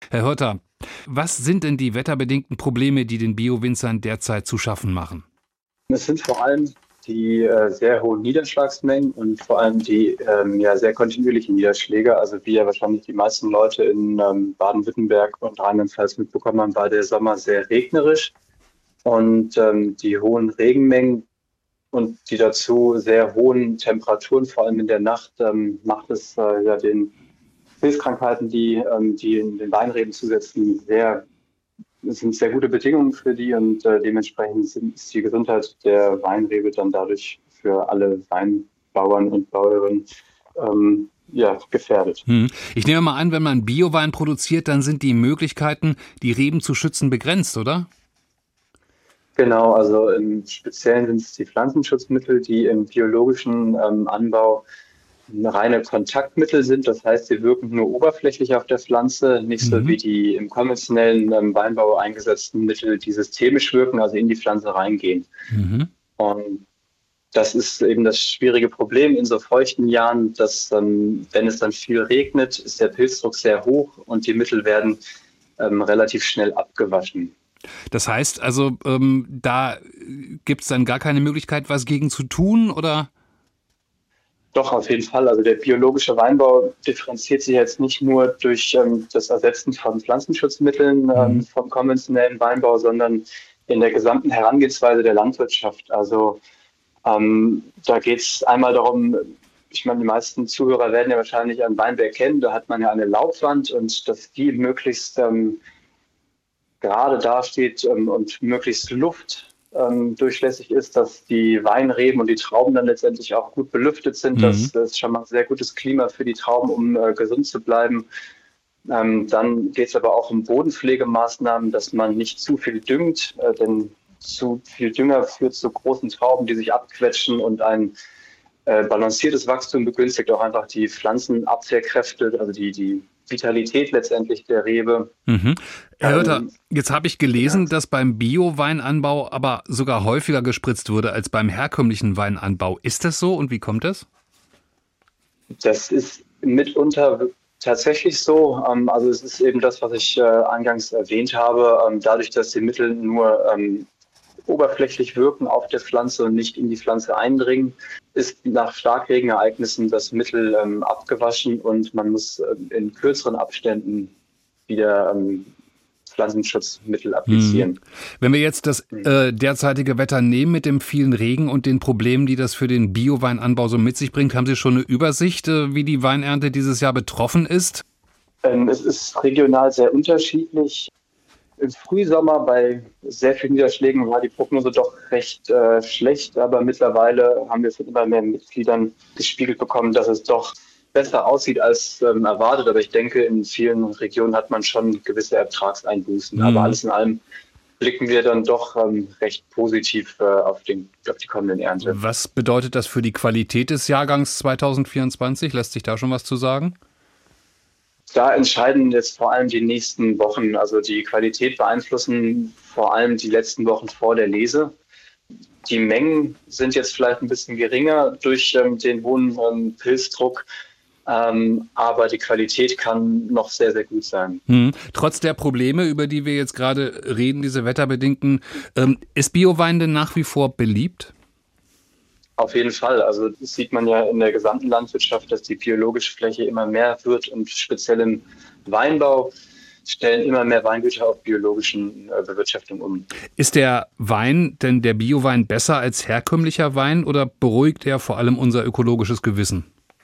Herr Hirter, was sind denn die wetterbedingten Probleme, die den Bio-Winzern derzeit zu schaffen machen? Es sind vor allem die sehr hohen Niederschlagsmengen und vor allem die sehr kontinuierlichen Niederschläge. Also wie ja wahrscheinlich die meisten Leute in Baden-Württemberg und Rheinland-Pfalz mitbekommen haben, war der Sommer sehr regnerisch. Und die hohen Regenmengen und die dazu sehr hohen Temperaturen, vor allem in der Nacht, macht es den Pilzkrankheiten, die in den Weinreben zusetzen, es sind sehr gute Bedingungen für die und dementsprechend ist die Gesundheit der Weinrebe dann dadurch für alle Weinbauern und Bäuerinnen gefährdet. Ich nehme mal an, wenn man Biowein produziert, dann sind die Möglichkeiten, die Reben zu schützen, begrenzt, oder? Genau, also im Speziellen sind es die Pflanzenschutzmittel, die im biologischen Anbau reine Kontaktmittel sind. Das heißt, sie wirken nur oberflächlich auf der Pflanze, nicht so wie die im konventionellen Weinbau eingesetzten Mittel, die systemisch wirken, also in die Pflanze reingehen. Und das ist eben das schwierige Problem in so feuchten Jahren, dass wenn es dann viel regnet, ist der Pilzdruck sehr hoch und die Mittel werden relativ schnell abgewaschen. Das heißt also, da gibt es dann gar keine Möglichkeit, was gegen zu tun, oder? Doch, auf jeden Fall. Also der biologische Weinbau differenziert sich jetzt nicht nur durch das Ersetzen von Pflanzenschutzmitteln vom konventionellen Weinbau, sondern in der gesamten Herangehensweise der Landwirtschaft. Also da geht es einmal darum, ich meine, die meisten Zuhörer werden ja wahrscheinlich einen Weinberg kennen, da hat man ja eine Laubwand und dass die möglichst gerade dasteht und möglichst luftdurchlässig ist, dass die Weinreben und die Trauben dann letztendlich auch gut belüftet sind. Das ist schon mal ein sehr gutes Klima für die Trauben, um gesund zu bleiben. Dann geht es aber auch um Bodenpflegemaßnahmen, dass man nicht zu viel düngt, denn zu viel Dünger führt zu großen Trauben, die sich abquetschen, und ein balanciertes Wachstum begünstigt auch einfach die Pflanzenabwehrkräfte, also die Vitalität letztendlich der Rebe. Herr Hirter, jetzt habe ich gelesen, dass beim Bio-Weinanbau aber sogar häufiger gespritzt wurde als beim herkömmlichen Weinanbau. Ist das so und wie kommt das? Das ist mitunter tatsächlich so. Also es ist eben das, was ich eingangs erwähnt habe. Dadurch, dass die Mittel nur oberflächlich wirken auf der Pflanze und nicht in die Pflanze eindringen, ist nach Starkregenereignissen das Mittel abgewaschen und man muss in kürzeren Abständen wieder Pflanzenschutzmittel applizieren. Wenn wir jetzt das derzeitige Wetter nehmen mit dem vielen Regen und den Problemen, die das für den Bio-Weinanbau so mit sich bringt, haben Sie schon eine Übersicht, wie die Weinernte dieses Jahr betroffen ist? Es ist regional sehr unterschiedlich. Im Frühsommer bei sehr vielen Niederschlägen war die Prognose doch recht schlecht, aber mittlerweile haben wir von immer mehr Mitgliedern gespiegelt bekommen, dass es doch besser aussieht als erwartet. Aber ich denke, in vielen Regionen hat man schon gewisse Ertragseinbußen. Aber alles in allem blicken wir dann doch recht positiv auf die kommenden Ernte. Was bedeutet das für die Qualität des Jahrgangs 2024? Lässt sich da schon was zu sagen? Da entscheiden jetzt vor allem die nächsten Wochen. Also die Qualität beeinflussen vor allem die letzten Wochen vor der Lese. Die Mengen sind jetzt vielleicht ein bisschen geringer durch den hohen Pilzdruck, aber die Qualität kann noch sehr, sehr gut sein. Trotz der Probleme, über die wir jetzt gerade reden, diese wetterbedingten, ist Biowein denn nach wie vor beliebt? Auf jeden Fall. Also das sieht man ja in der gesamten Landwirtschaft, dass die biologische Fläche immer mehr wird und speziell im Weinbau stellen immer mehr Weingüter auf biologischen Bewirtschaftung um. Ist der Wein denn, der Biowein, besser als herkömmlicher Wein oder beruhigt er vor allem unser ökologisches Gewissen?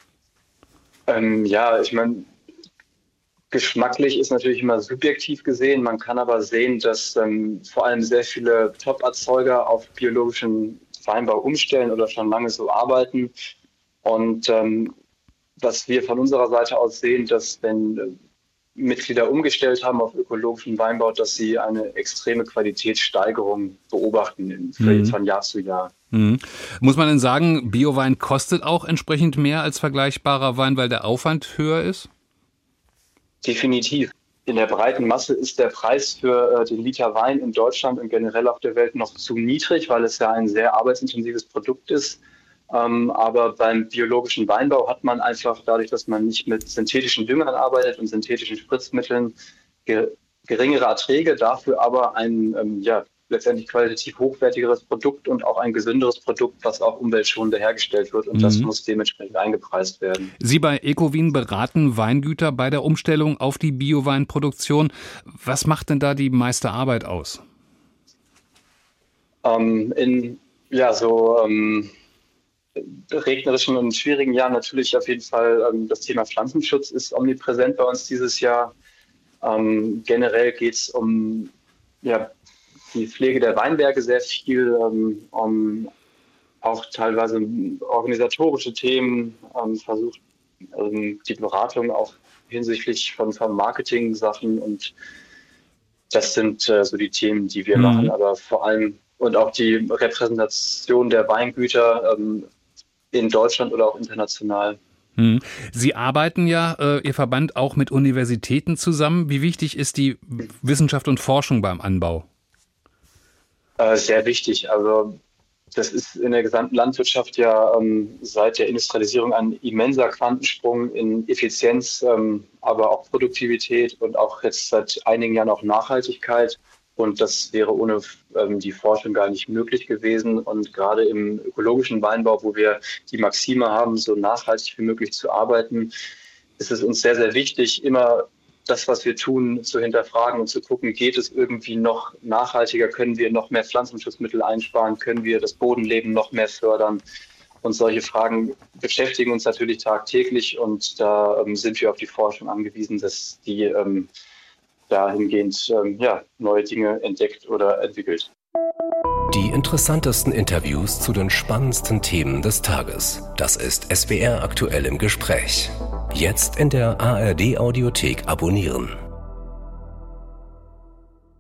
Ich meine, geschmacklich ist natürlich immer subjektiv gesehen. Man kann aber sehen, dass vor allem sehr viele Top-Erzeuger auf biologischen Weinbau umstellen oder schon lange so arbeiten. Und was wir von unserer Seite aus sehen, dass wenn Mitglieder umgestellt haben auf ökologischen Weinbau, dass sie eine extreme Qualitätssteigerung beobachten von Jahr zu Jahr. Muss man denn sagen, Biowein kostet auch entsprechend mehr als vergleichbarer Wein, weil der Aufwand höher ist? Definitiv. In der breiten Masse ist der Preis für den Liter Wein in Deutschland und generell auf der Welt noch zu niedrig, weil es ja ein sehr arbeitsintensives Produkt ist. Aber beim biologischen Weinbau hat man einfach dadurch, dass man nicht mit synthetischen Düngern arbeitet und synthetischen Spritzmitteln, geringere Erträge, dafür aber ein letztendlich qualitativ hochwertigeres Produkt und auch ein gesünderes Produkt, was auch umweltschonender hergestellt wird, und das muss dementsprechend eingepreist werden. Sie bei Ecowin beraten Weingüter bei der Umstellung auf die Bioweinproduktion. Was macht denn da die meiste Arbeit aus? In regnerischen und schwierigen Jahren natürlich auf jeden Fall das Thema Pflanzenschutz ist omnipräsent bei uns dieses Jahr. Generell geht es um die Pflege der Weinberge sehr viel, um auch teilweise organisatorische Themen, versucht die Beratung auch hinsichtlich von Marketing-Sachen, und das sind so die Themen, die wir machen, aber vor allem und auch die Repräsentation der Weingüter in Deutschland oder auch international. Sie arbeiten ja, Ihr Verband, auch mit Universitäten zusammen. Wie wichtig ist die Wissenschaft und Forschung beim Anbau? Sehr wichtig. Also das ist in der gesamten Landwirtschaft ja seit der Industrialisierung ein immenser Quantensprung in Effizienz, aber auch Produktivität und auch jetzt seit einigen Jahren auch Nachhaltigkeit. Und das wäre ohne die Forschung gar nicht möglich gewesen. Und gerade im ökologischen Weinbau, wo wir die Maxime haben, so nachhaltig wie möglich zu arbeiten, ist es uns sehr, sehr wichtig, immer das, was wir tun, zu hinterfragen und zu gucken, geht es irgendwie noch nachhaltiger, können wir noch mehr Pflanzenschutzmittel einsparen, können wir das Bodenleben noch mehr fördern. Und solche Fragen beschäftigen uns natürlich tagtäglich, und da sind wir auf die Forschung angewiesen, dass die dahingehend neue Dinge entdeckt oder entwickelt. Die interessantesten Interviews zu den spannendsten Themen des Tages. Das ist SWR aktuell im Gespräch. Jetzt in der ARD Audiothek abonnieren.